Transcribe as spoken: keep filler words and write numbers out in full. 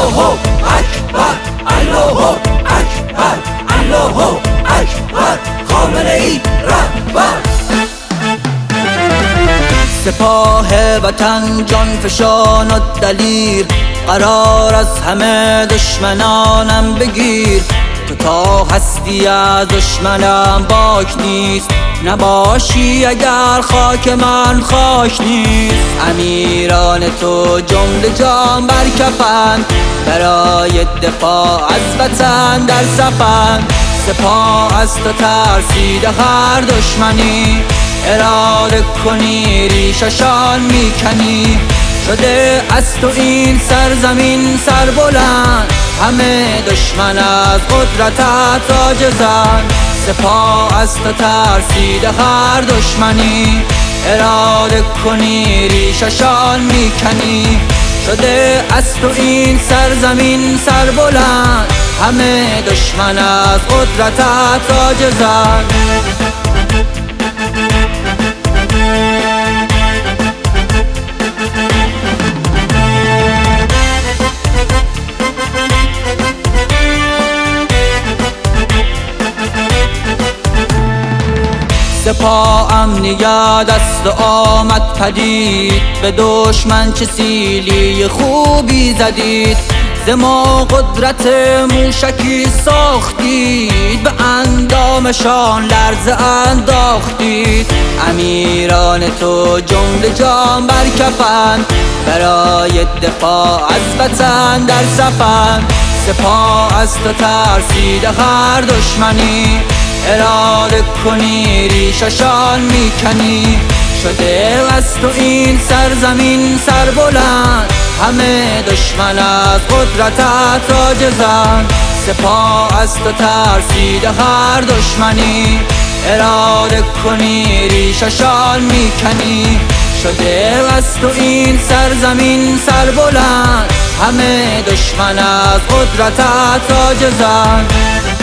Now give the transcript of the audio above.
الله اکبر، الله اکبر، الله اکبر، خامنه ای رهبر. سپاه وطن جان فشان و دلیر، قرار از همه دشمنانم بگیر. تو تا هستی از دشمنم باک نیست، نباشی اگر خاک من خاک نیست. امیران تو جمله جان برکفند، برای دفاع از وطن در صفند. سپاه از تو ترسیده هر دشمنی، اراده کنی ریششان میکنی. شده از تو این سرزمین سربلند، همه دشمن از قدرتت عاجزند. سپاه از تو ترسیده هر دشمنی، اراده کنی ریششان میکنی. شده از تو این سرزمین سربلند، همه دشمن از قدرتت عاجزند. سپاه امنیت است و آمد پدید، به دشمن چه سیلی خوبی زدید. ز ما قدرت موشکی ساختید، به اندامشان لرزه انداختید. امیران تو جمله جان برکفند، برای دفاع از وطن در صفند. سپاه از تو ترسیده هر دشمنی، اراده کنی ریششان میکنی. شده از تو این سرزمین سربلند، همه دشمن از قدرتت عاجزند. سپاه از تو ترسیده هر دشمنی، اراده کنی ریششان میکنی. شده از تو این سرزمین سربلند، همه دشمن از قدرتت عاجزند.